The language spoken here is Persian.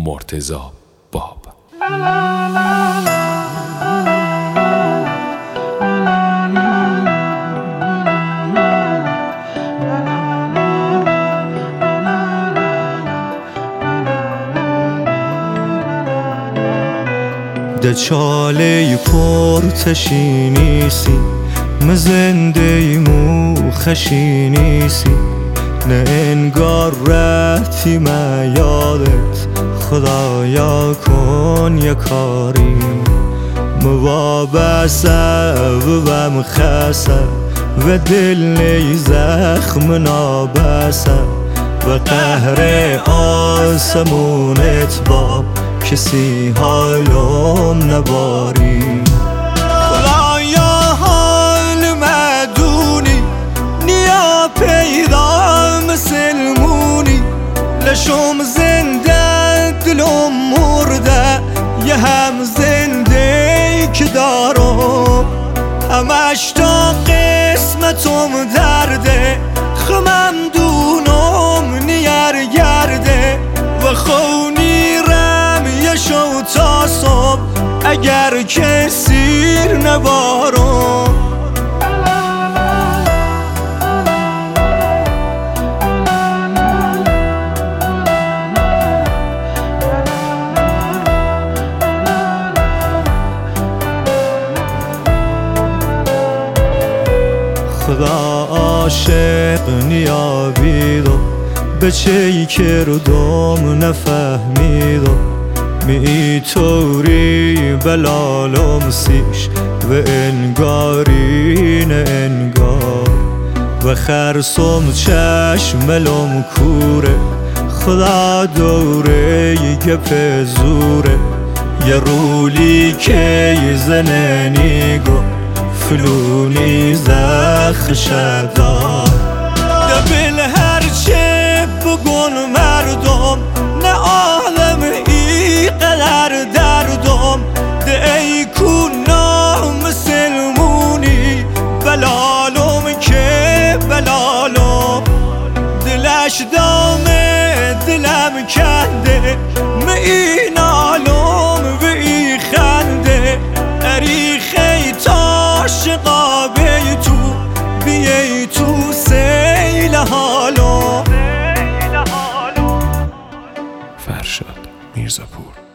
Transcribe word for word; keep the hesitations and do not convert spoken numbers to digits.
مرتضی باب. دچاله پرتشی نیستی مزنده مو خشی نیستی نه انگار رفتی من یادت خدایا کن یه کاری موابسه و بم خسه و دل نی زخم نابسه و قهر آسمونت باب کسی حالم نباری خدایا حال مدونی نیا پیدا مسلمونی لشم زنده دلم مرده یه هم زنده که دارم همش تا قسمتم درده خمم دونم نیر گرده و خونی رم یه شو تا صبح اگر که سیر نبارم خدا عاشق نیابیدم به چی کردم نفهمیدم می طوری بلالم سیش و انگاری نه انگار و خرسم چشم لم کوره خدا دوره گپ زوره یه رولی که زننیگو فلونی زخ شدار دبل هرچه بگن مردم نه عالم ای قدر دردم ده ای کونام سلمونی بلالم که بلالم دلش دامه دلم کنده می این عالم و ای خنده اریخی عاشقا بی تو بیای تو سیل حالو. فرشاد میرزاپور.